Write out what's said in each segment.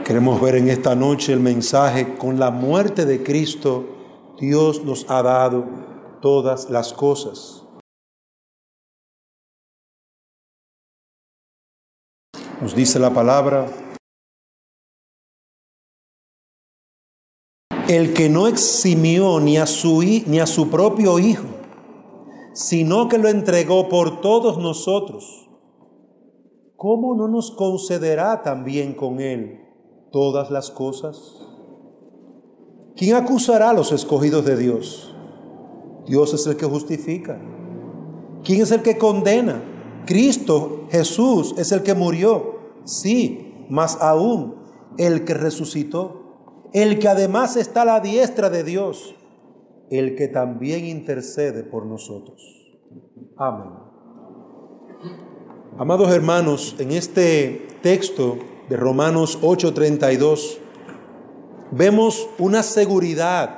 Queremos ver en esta noche el mensaje: con la muerte de Cristo, Dios nos ha dado todas las cosas. Nos dice la palabra: el que no eximió ni a su propio Hijo, sino que lo entregó por todos nosotros, ¿cómo no nos concederá también con Él todas las cosas? ¿Quién acusará a los escogidos de Dios? Dios es el que justifica. ¿Quién es el que condena? Cristo Jesús es el que murió, sí, más aún el que resucitó, el que además está a la diestra de Dios, el que también intercede por nosotros. Amén. Amados hermanos, en este texto de Romanos 8:32 vemos una seguridad.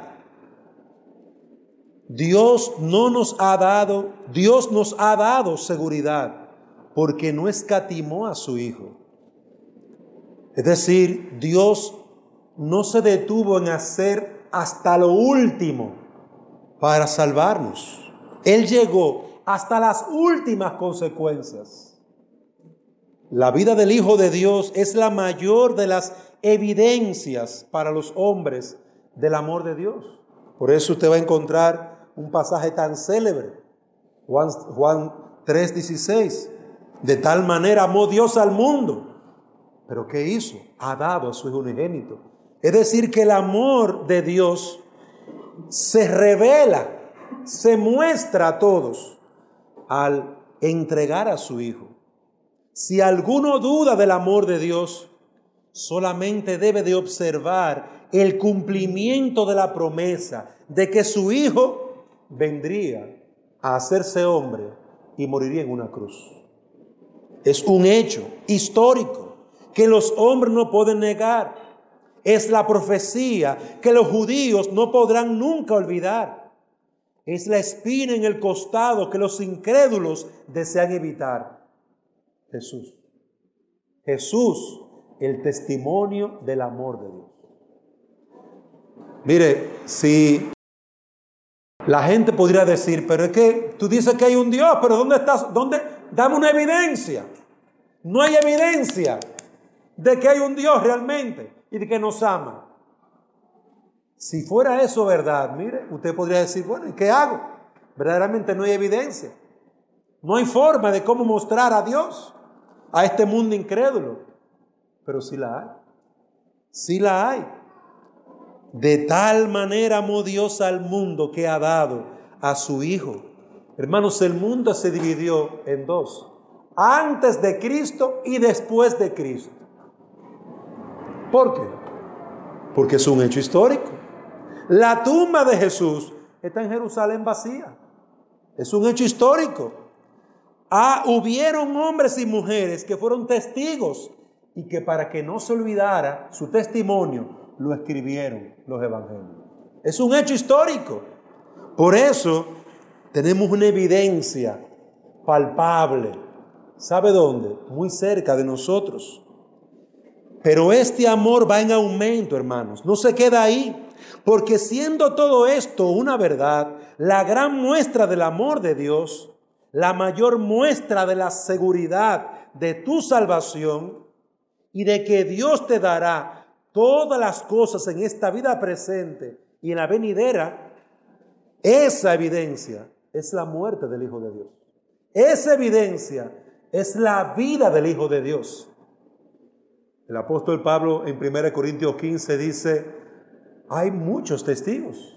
Dios nos ha dado seguridad porque no escatimó a su Hijo. Es decir, Dios no se detuvo en hacer hasta lo último para salvarnos. Él llegó hasta las últimas consecuencias. La vida del Hijo de Dios es la mayor de las evidencias para los hombres del amor de Dios. Por eso usted va a encontrar un pasaje tan célebre, Juan 3:16. De tal manera amó Dios al mundo. ¿Pero qué hizo? Ha dado a su Hijo unigénito. Es decir, que el amor de Dios se revela, se muestra a todos al entregar a su Hijo. Si alguno duda del amor de Dios, solamente debe de observar el cumplimiento de la promesa de que su Hijo vendría a hacerse hombre y moriría en una cruz. Es un hecho histórico que los hombres no pueden negar. Es la profecía que los judíos no podrán nunca olvidar. Es la espina en el costado que los incrédulos desean evitar. Jesús, el testimonio del amor de Dios. Mire, si la gente podría decir, pero es que tú dices que hay un Dios, pero ¿dónde estás? ¿Dónde? Dame una evidencia. No hay evidencia de que hay un Dios realmente y de que nos ama. Si fuera eso verdad, mire, usted podría decir, bueno, ¿y qué hago? Verdaderamente no hay evidencia. No hay forma de cómo mostrar a Dios a este mundo incrédulo. Pero sí la hay. Sí la hay. De tal manera amó Dios al mundo que ha dado a su Hijo. Hermanos, el mundo se dividió en dos: antes de Cristo y después de Cristo. ¿Por qué? Porque es un hecho histórico. La tumba de Jesús está en Jerusalén vacía. Es un hecho histórico. Hubieron hombres y mujeres que fueron testigos y que para que no se olvidara su testimonio, lo escribieron los evangelios. Es un hecho histórico. Por eso tenemos una evidencia palpable. ¿Sabe dónde? Muy cerca de nosotros. Pero este amor va en aumento, hermanos. No se queda ahí. Porque siendo todo esto una verdad, la gran muestra del amor de Dios, la mayor muestra de la seguridad de tu salvación y de que Dios te dará todas las cosas en esta vida presente y en la venidera, esa evidencia es la muerte del Hijo de Dios. Esa evidencia es la vida del Hijo de Dios. El apóstol Pablo en 1 Corintios 15 dice, hay muchos testigos.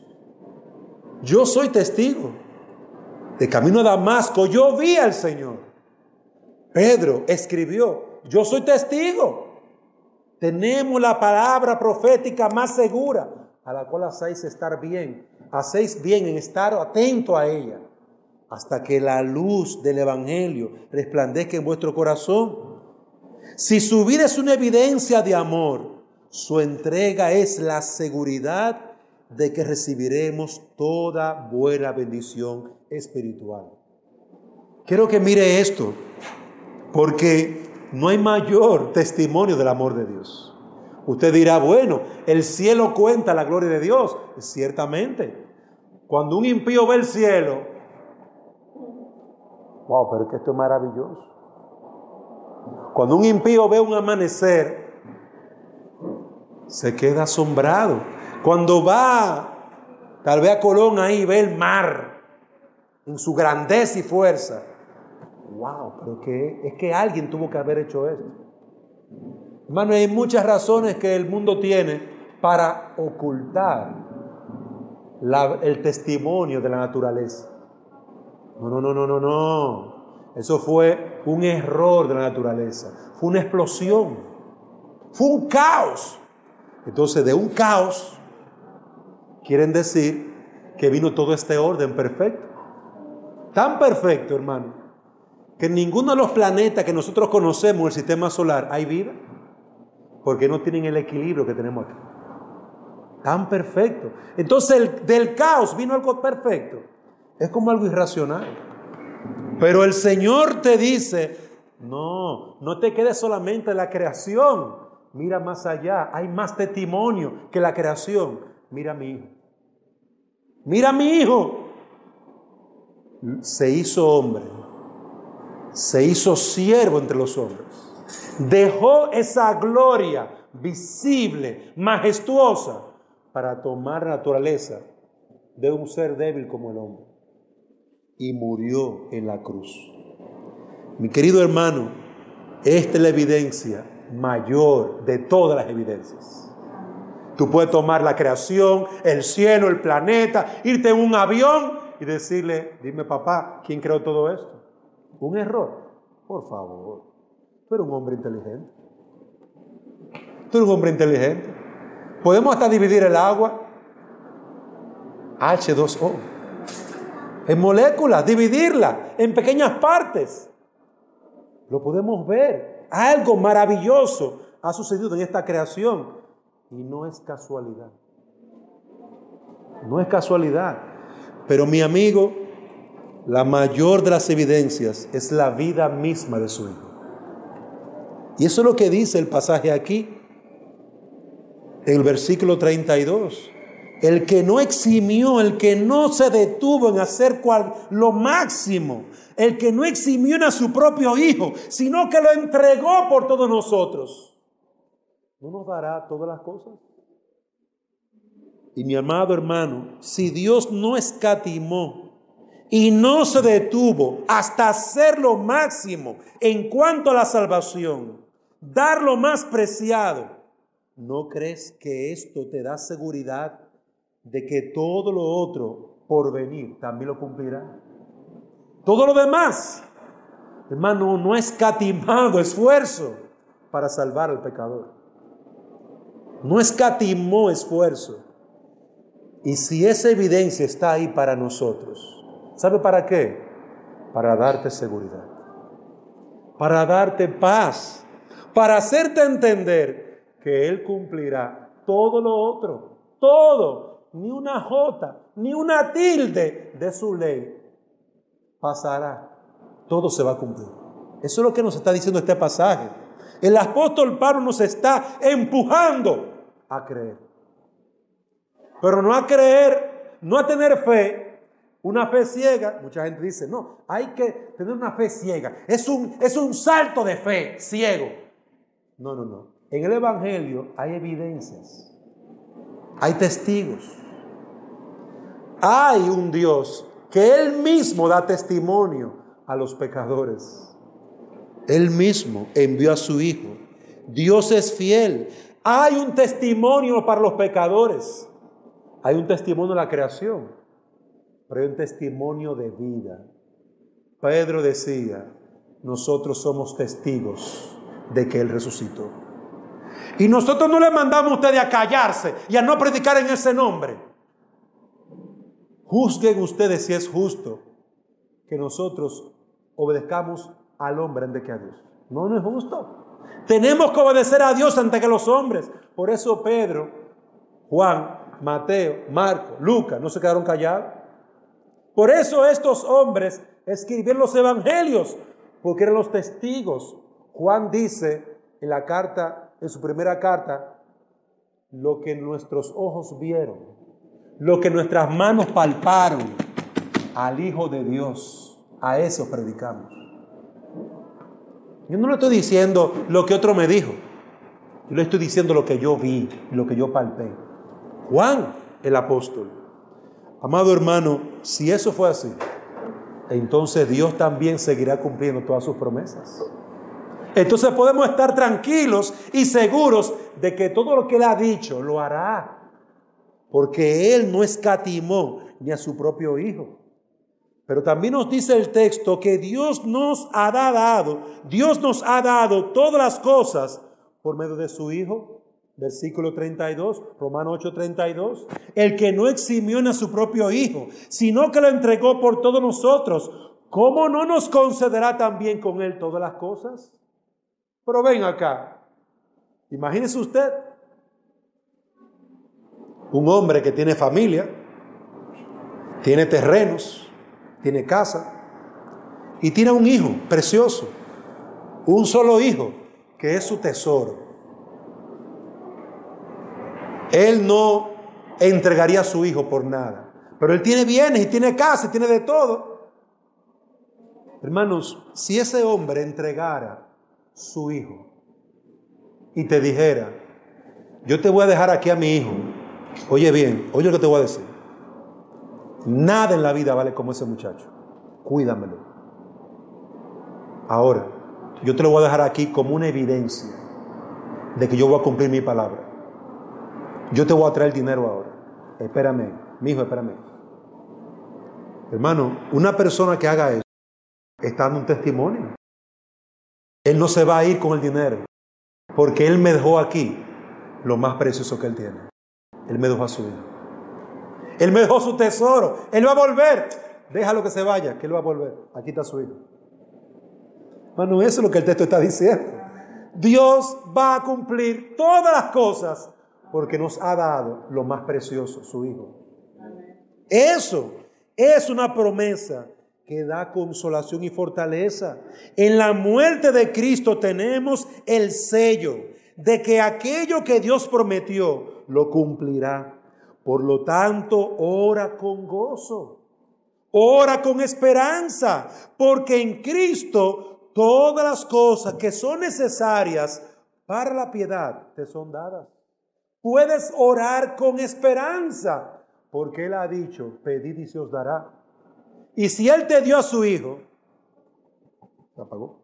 Yo soy testigo. De camino a Damasco yo vi al Señor. Pedro escribió, yo soy testigo. Tenemos la palabra profética más segura, a la cual hacéis bien en estar atento a ella, hasta que la luz del evangelio resplandezca en vuestro corazón. Si su vida es una evidencia de amor, su entrega es la seguridad de que recibiremos toda buena bendición espiritual. Quiero que mire esto, porque no hay mayor testimonio del amor de Dios. Usted dirá, bueno, el cielo cuenta la gloria de Dios. Ciertamente, cuando un impío ve el cielo, wow, pero es que esto es maravilloso. Cuando un impío ve un amanecer, se queda asombrado. Cuando va, tal vez a Colón ahí, ve el mar en su grandeza y fuerza. Wow, pero es que alguien tuvo que haber hecho esto. Hermano, hay muchas razones que el mundo tiene para ocultar el testimonio de la naturaleza. No. Eso fue un error de la naturaleza. Fue una explosión. Fue un caos. Entonces, de un caos, quieren decir que vino todo este orden perfecto. Tan perfecto, hermano, que en ninguno de los planetas que nosotros conocemos en el sistema solar hay vida. Porque no tienen el equilibrio que tenemos aquí. Tan perfecto. Entonces, del caos vino algo perfecto. Es como algo irracional. Pero el Señor te dice, no te quedes solamente en la creación. Mira más allá. Hay más testimonio que la creación. Mira a mi hijo. Mira a mi hijo. Se hizo hombre. Se hizo siervo entre los hombres. Dejó esa gloria visible, majestuosa, para tomar la naturaleza de un ser débil como el hombre. Y murió en la cruz. Mi querido hermano, esta es la evidencia mayor de todas las evidencias. Tú puedes tomar la creación, el cielo, el planeta, irte en un avión y decirle, dime papá, ¿quién creó todo esto? ¿Un error? Por favor, tú eres un hombre inteligente. Tú eres un hombre inteligente. Podemos hasta dividir el agua, H2O, en moléculas, dividirla en pequeñas partes. Lo podemos ver. Algo maravilloso ha sucedido en esta creación. Y no es casualidad. No es casualidad. Pero mi amigo, la mayor de las evidencias es la vida misma de su Hijo. Y eso es lo que dice el pasaje aquí, en el versículo 32. El que no eximió, el que no se detuvo en hacer lo máximo, el que no eximió a su propio Hijo, sino que lo entregó por todos nosotros, ¿no nos dará todas las cosas? Y mi amado hermano, si Dios no escatimó y no se detuvo hasta hacer lo máximo en cuanto a la salvación, dar lo más preciado, ¿no crees que esto te da seguridad de que todo lo otro por venir también lo cumplirá? Todo lo demás, hermano, no ha escatimado esfuerzo para salvar al pecador. No escatimó esfuerzo. Y si esa evidencia está ahí para nosotros, ¿sabe para qué? Para darte seguridad, para darte paz, para hacerte entender que Él cumplirá todo lo otro, todo, ni una jota, ni una tilde de su ley pasará, todo se va a cumplir. Eso es lo que nos está diciendo este pasaje. El apóstol Pablo nos está empujando a creer. Pero no a creer, no a tener fe, una fe ciega. Mucha gente dice, no, hay que tener una fe ciega. Es un salto de fe ciego. No. En el Evangelio hay evidencias, hay testigos. Hay un Dios que Él mismo da testimonio a los pecadores. Él mismo envió a su Hijo. Dios es fiel. Hay un testimonio para los pecadores. Hay un testimonio de la creación, pero hay un testimonio de vida. Pedro decía, nosotros somos testigos de que Él resucitó. Y nosotros no le mandamos a ustedes a callarse y a no predicar en ese nombre. Juzguen ustedes si es justo que nosotros obedezcamos al hombre antes que a Dios. No es justo. Tenemos que obedecer a Dios antes que los hombres. Por eso Pedro, Juan, Mateo, Marcos, Lucas no se quedaron callados. Por eso estos hombres escribieron los evangelios, porque eran los testigos. Juan dice en su primera carta, lo que nuestros ojos vieron, lo que nuestras manos palparon, al Hijo de Dios. A eso predicamos. Yo no le estoy diciendo lo que otro me dijo. Yo le estoy diciendo lo que yo vi, lo que yo palpé. Juan, el apóstol. Amado hermano, si eso fue así, entonces Dios también seguirá cumpliendo todas sus promesas. Entonces podemos estar tranquilos y seguros de que todo lo que Él ha dicho lo hará, porque Él no escatimó ni a su propio Hijo. Pero también nos dice el texto que Dios nos ha dado todas las cosas por medio de su Hijo. Versículo 32, Romanos 8:32. El que no eximió a su propio Hijo, sino que lo entregó por todos nosotros, ¿cómo no nos concederá también con Él todas las cosas? Pero ven acá, imagínese usted, un hombre que tiene familia, tiene terrenos, tiene casa, y tiene un hijo precioso, un solo hijo, que es su tesoro. Él no entregaría a su hijo por nada, pero él tiene bienes y tiene casa y tiene de todo. Hermanos, si ese hombre entregara su hijo y te dijera, yo te voy a dejar aquí a mi hijo, oye bien, oye lo que te voy a decir, nada en la vida vale como ese muchacho, cuídamelo. Ahora, yo te lo voy a dejar aquí como una evidencia de que yo voy a cumplir mi palabra. Yo te voy a traer dinero ahora. Espérame, mi hijo, espérame. Hermano, una persona que haga eso está dando un testimonio. Él no se va a ir con el dinero, porque Él me dejó aquí lo más precioso que Él tiene. Él me dejó a su hijo. Él me dejó su tesoro. Él va a volver. Déjalo que se vaya, que Él va a volver. Aquí está su hijo. Hermano, eso es lo que el texto está diciendo. Dios va a cumplir todas las cosas porque nos ha dado lo más precioso, su Hijo. Eso es una promesa que da consolación y fortaleza. En la muerte de Cristo tenemos el sello de que aquello que Dios prometió lo cumplirá. Por lo tanto, ora con gozo, ora con esperanza, porque en Cristo todas las cosas que son necesarias para la piedad te son dadas. Puedes orar con esperanza, porque Él ha dicho, pedid y se os dará. Y si Él te dio a su Hijo, ¿se apagó?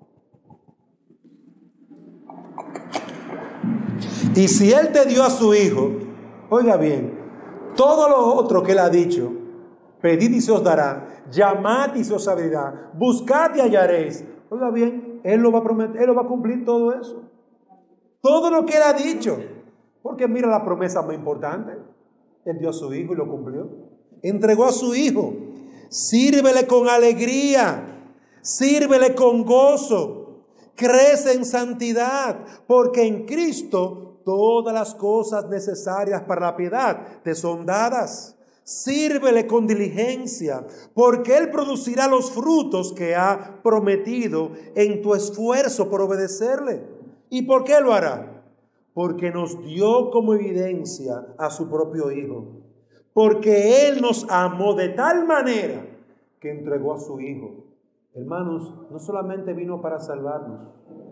Y si Él te dio a su Hijo, oiga bien, todo lo otro que Él ha dicho, pedid y se os dará, llamad y se os abrirá, buscad y hallaréis. Oiga bien, Él lo va a prometer, Él lo va a cumplir todo eso. Todo lo que Él ha dicho. Porque mira la promesa más importante. Él dio a su Hijo y lo cumplió. Entregó a su Hijo. Sírvele con alegría. Sírvele con gozo. Crece en santidad. Porque en Cristo todas las cosas necesarias para la piedad te son dadas. Sírvele con diligencia, porque Él producirá los frutos que ha prometido en tu esfuerzo por obedecerle. ¿Y por qué lo hará? Porque nos dio como evidencia a su propio Hijo. Porque Él nos amó de tal manera que entregó a su Hijo. Hermanos, no solamente vino para salvarnos.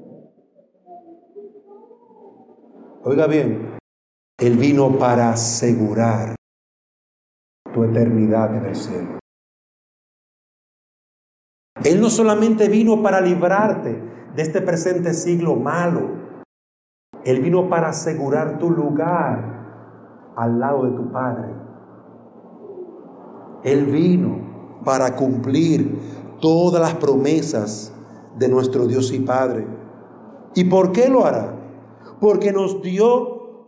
Oiga bien, Él vino para asegurar tu eternidad en el cielo. Él no solamente vino para librarte de este presente siglo malo. Él vino para asegurar tu lugar al lado de tu Padre. Él vino para cumplir todas las promesas de nuestro Dios y Padre. ¿Y por qué lo hará? Porque nos dio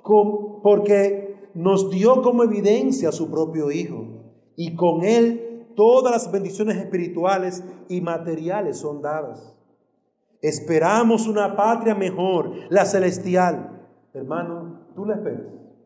como evidencia a su propio Hijo. Y con Él todas las bendiciones espirituales y materiales son dadas. Esperamos una patria mejor, la celestial. Hermano, tú la esperas.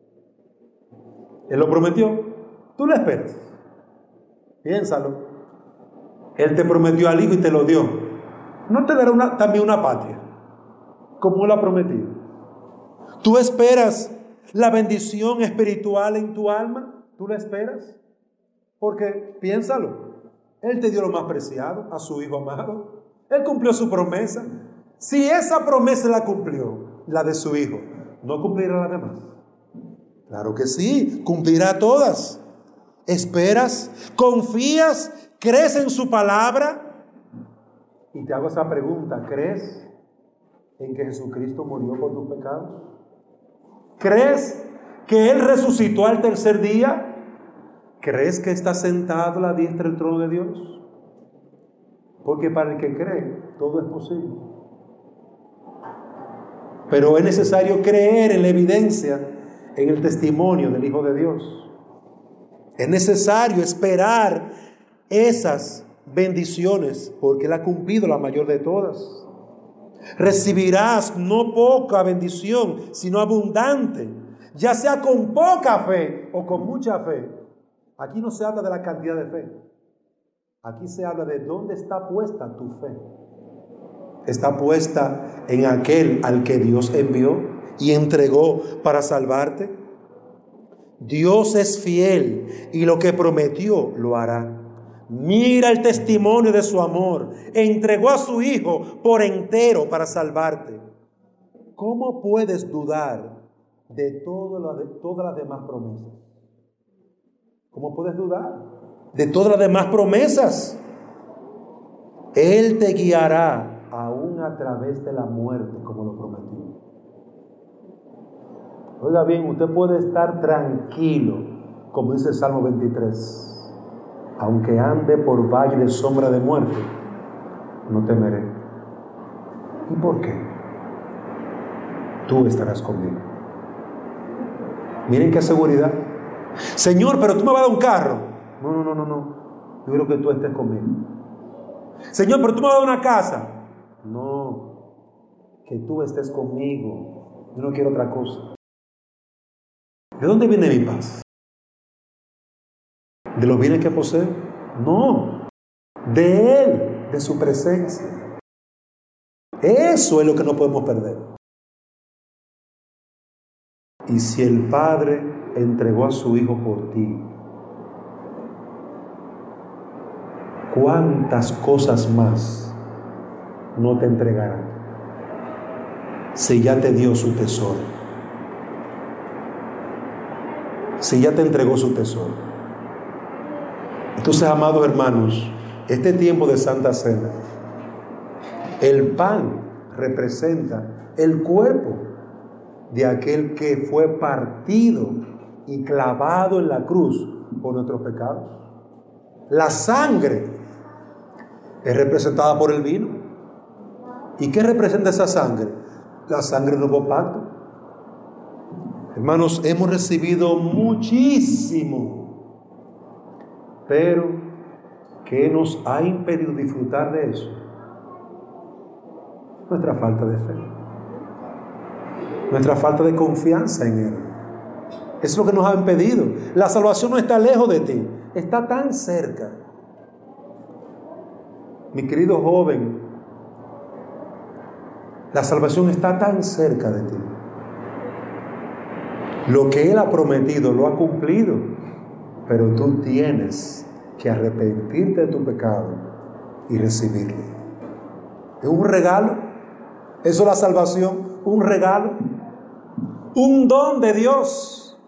Él lo prometió, tú la esperas. Piénsalo. Él te prometió al Hijo y te lo dio. ¿No te dará también una patria, como Él ha prometido? Tú esperas la bendición espiritual en tu alma? ¿Tú la esperas? Porque piénsalo, Él te dio lo más preciado, a su Hijo amado. Él cumplió su promesa. Si esa promesa la cumplió, la de su Hijo, ¿no cumplirá las demás? Claro que sí, cumplirá todas. ¿Esperas? ¿Confías? ¿Crees en su palabra? Y te hago esa pregunta, ¿crees en que Jesucristo murió por tus pecados? ¿Crees que Él resucitó al tercer día? ¿Crees que está sentado a la diestra del trono de Dios? Porque para el que cree, todo es posible. Pero es necesario creer en la evidencia, en el testimonio del Hijo de Dios. Es necesario esperar esas bendiciones, porque Él ha cumplido la mayor de todas. Recibirás no poca bendición, sino abundante, ya sea con poca fe o con mucha fe. Aquí no se habla de la cantidad de fe. Aquí se habla de dónde está puesta tu fe. Está puesta en aquel al que Dios envió y entregó para salvarte. Dios es fiel y lo que prometió lo hará. Mira el testimonio de su amor. Entregó a su Hijo por entero para salvarte. ¿Cómo puedes dudar de todas las demás promesas? ¿Cómo puedes dudar de todas las demás promesas? Él te guiará aún a través de la muerte, como lo prometió. Oiga bien, usted puede estar tranquilo, como dice el Salmo 23. Aunque ande por valle de sombra de muerte, no temeré. ¿Y por qué? Tú estarás conmigo. Miren qué seguridad. Señor, pero tú me vas a dar un carro. No. Yo quiero que tú estés conmigo. Señor, pero tú me vas a dar una casa. No, que tú estés conmigo. Yo no quiero otra cosa. ¿De dónde viene mi paz? ¿De los bienes que posee? No, de Él, de su presencia. Eso es lo que no podemos perder. Y si el Padre entregó a su Hijo por ti, ¿cuántas cosas más no te entregarán? Si ya te dio su tesoro, si ya te entregó su tesoro. Entonces, amados hermanos, este tiempo de Santa Cena, el pan representa el cuerpo de aquel que fue partido y clavado en la cruz por nuestros pecados. La sangre es representada por el vino. ¿Y qué representa esa sangre? La sangre del nuevo pacto. Hermanos, hemos recibido muchísimo, pero ¿qué nos ha impedido disfrutar de eso? Nuestra falta de fe, nuestra falta de confianza en Él. Eso es lo que nos ha impedido. La salvación no está lejos de ti, está tan cerca. Mi querido joven, la salvación está tan cerca de ti. Lo que Él ha prometido lo ha cumplido, pero tú tienes que arrepentirte de tu pecado y recibirlo. Es un regalo. Eso es la salvación, un regalo, un don de Dios.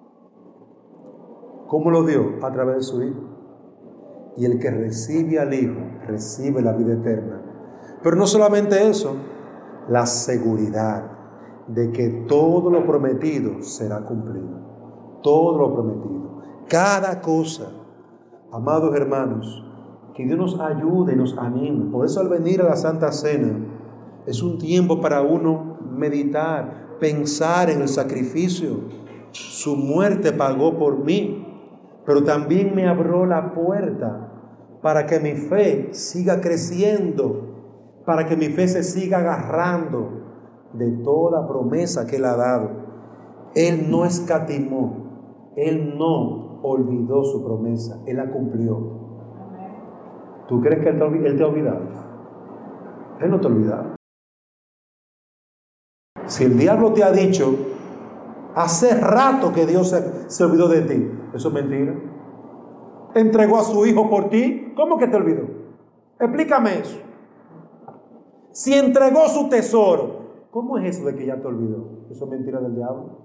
¿Cómo lo dio? A través de su Hijo. Y el que recibe al Hijo recibe la vida eterna. Pero no solamente eso, la seguridad de que todo lo prometido será cumplido. Todo lo prometido. Cada cosa. Amados hermanos, que Dios nos ayude y nos anime. Por eso al venir a la Santa Cena es un tiempo para uno meditar, pensar en el sacrificio. Su muerte pagó por mí, pero también me abrió la puerta para que mi fe siga creciendo, para que mi fe se siga agarrando de toda promesa que Él ha dado. Él no escatimó, Él no olvidó su promesa, Él la cumplió. ¿Tú crees que Él te ha olvidado? Él no te ha olvidado. Si el diablo te ha dicho Hace rato que Dios se olvidó de ti. Eso es mentira. Entregó a su hijo por ti. ¿Cómo que te olvidó? Explícame eso. Si entregó su tesoro, ¿cómo es eso de que ya te olvidó? Eso es mentira del diablo.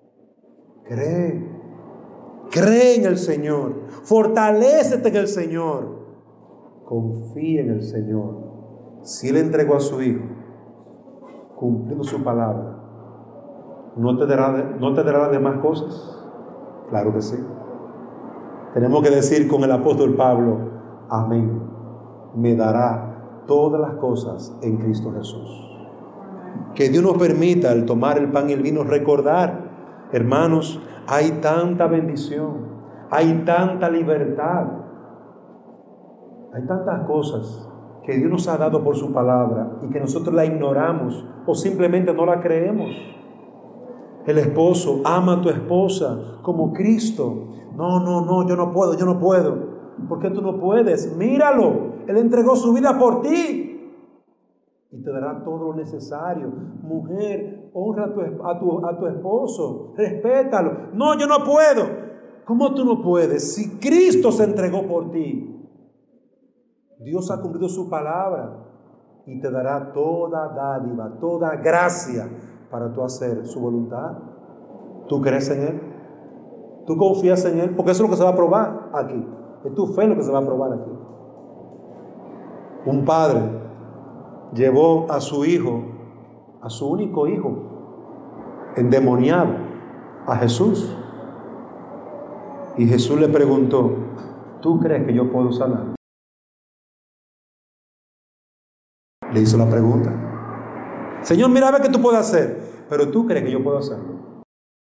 Cree en el Señor. Fortalécete en el Señor. Confía en el Señor. Si Él entregó a su hijo, cumpliendo su palabra, ¿no te dará las demás cosas? Claro que sí. Tenemos que decir con el apóstol Pablo: amén. Me dará todas las cosas en Cristo Jesús. Que Dios nos permita, al tomar el pan y el vino, recordar, hermanos, hay tanta bendición, hay tanta libertad, hay tantas cosas que Dios nos ha dado por su palabra y que nosotros la ignoramos o simplemente no la creemos. El esposo: ama a tu esposa como Cristo. No, yo no puedo. ¿Por qué tú no puedes? Míralo. Él entregó su vida por ti y te dará todo lo necesario. Mujer, honra a tu esposo, respétalo. No, yo no puedo. ¿Cómo tú no puedes? Si Cristo se entregó por ti, Dios ha cumplido su palabra y te dará toda dádiva, toda gracia para tú hacer su voluntad. ¿Tú crees en Él? ¿Tú confías en Él? Porque eso es lo que se va a probar aquí. Es tu fe lo que se va a probar aquí. Un padre llevó a su hijo, a su único hijo, endemoniado, a Jesús. Y Jesús le preguntó: ¿tú crees que yo puedo sanar? Le hizo la pregunta. Señor, mira a ver qué tú puedes hacer, pero ¿tú crees que yo puedo hacerlo?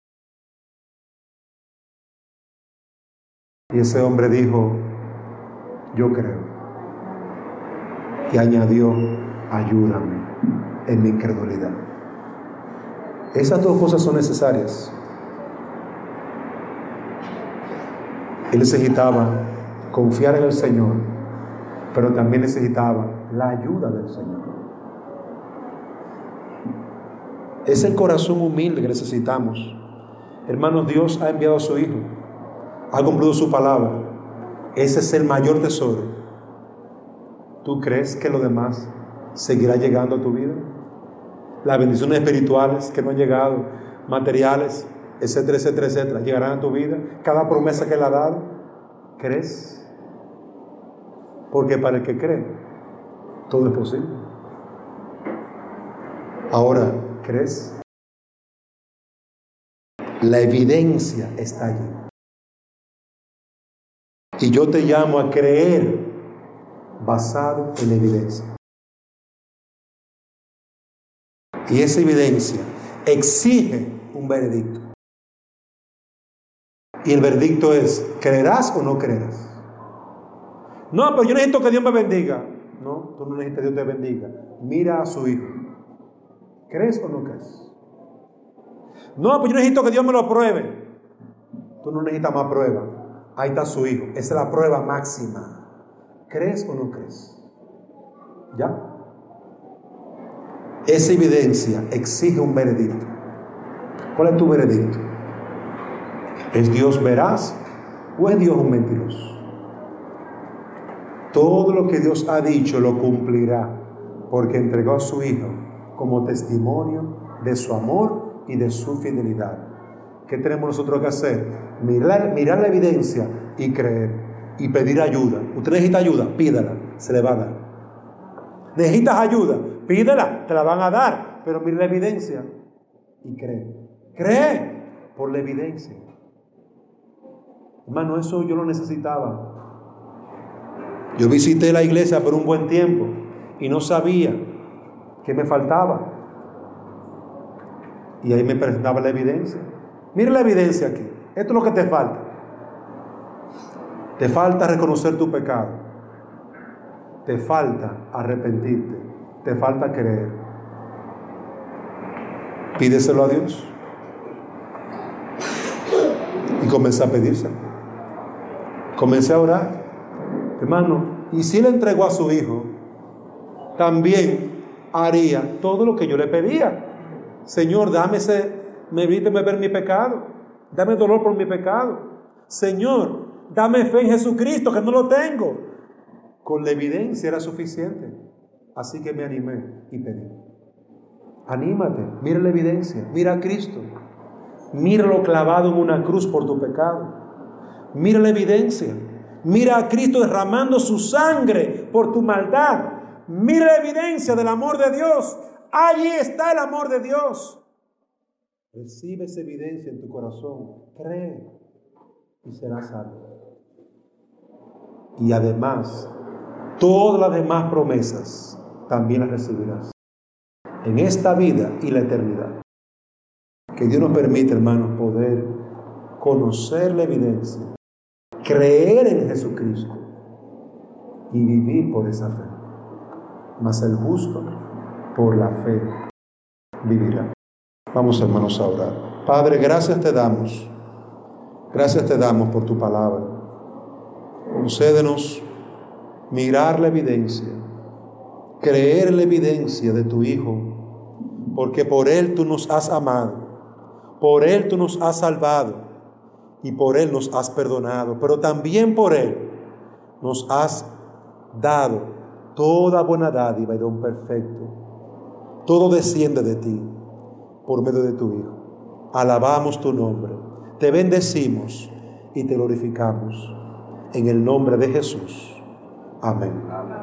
Y ese hombre dijo: yo creo. Y añadió: ayúdame en mi incredulidad. Esas dos cosas son necesarias. Él necesitaba confiar en el Señor, pero también necesitaba la ayuda del Señor. Es el corazón humilde que necesitamos. Hermanos, Dios ha enviado a su Hijo, ha cumplido su palabra. Ese es el mayor tesoro. ¿Tú crees que lo demás seguirá llegando a tu vida? Las bendiciones espirituales que no han llegado, materiales, etcétera, etcétera, etcétera, llegarán a tu vida. Cada promesa que Él ha dado, ¿crees? Porque para el que cree, todo es posible. Ahora, ¿crees? La evidencia está allí. Y yo te llamo a creer basado en la evidencia. Y esa evidencia exige un veredicto. Y el veredicto es: ¿creerás o no creerás? No, pero yo necesito que Dios me bendiga. No, tú no necesitas que Dios te bendiga. Mira a su hijo. ¿Crees o no crees? No, pues yo necesito que Dios me lo apruebe. Tú no necesitas más prueba. Ahí está su hijo. Esa es la prueba máxima. ¿Crees o no crees? ¿Ya? Esa evidencia exige un veredicto. ¿Cuál es tu veredicto? ¿Es Dios veraz o es Dios un mentiroso? Todo lo que Dios ha dicho lo cumplirá, porque entregó a su Hijo como testimonio de su amor y de su fidelidad. ¿Qué tenemos nosotros que hacer? Mirar la evidencia y creer. Y pedir ayuda. Usted necesita ayuda, pídala, se le va a dar. Necesitas ayuda, pídela, te la van a dar. Pero mira la evidencia y cree. Cree por la evidencia. Hermano, eso yo lo necesitaba. Yo visité la iglesia por un buen tiempo y no sabía qué me faltaba. Y ahí me presentaba la evidencia. Mira la evidencia aquí. Esto es lo que te falta. Te falta reconocer tu pecado. Te falta arrepentirte. Te falta creer. Pídeselo a Dios. Y comencé a pedírselo. Comencé a orar. Hermano, y si Él entregó a su Hijo, también haría todo lo que yo le pedía. Señor, dame me evíteme ver mi pecado. Dame dolor por mi pecado. Señor, dame fe en Jesucristo, que no lo tengo. Con la evidencia era suficiente. Así que me animé y pedí. Anímate, mira la evidencia, mira a Cristo. Míralo clavado en una cruz por tu pecado. Mira la evidencia. Mira a Cristo derramando su sangre por tu maldad. Mira la evidencia del amor de Dios. Allí está el amor de Dios. Recibe esa evidencia en tu corazón. Cree y serás salvo. Y además, todas las demás promesas también las recibirás en esta vida y la eternidad. Que Dios nos permite, hermanos, poder conocer la evidencia, creer en Jesucristo y vivir por esa fe. Mas el justo por la fe vivirá. Vamos, hermanos, a orar. Padre, gracias te damos. Gracias te damos por tu palabra. Concédenos mirar la evidencia, creer en la evidencia de tu Hijo, porque por Él tú nos has amado, por Él tú nos has salvado y por Él nos has perdonado, pero también por Él nos has dado toda buena dádiva y don perfecto. Todo desciende de ti por medio de tu Hijo. Alabamos tu nombre, te bendecimos y te glorificamos en el nombre de Jesús. Amén.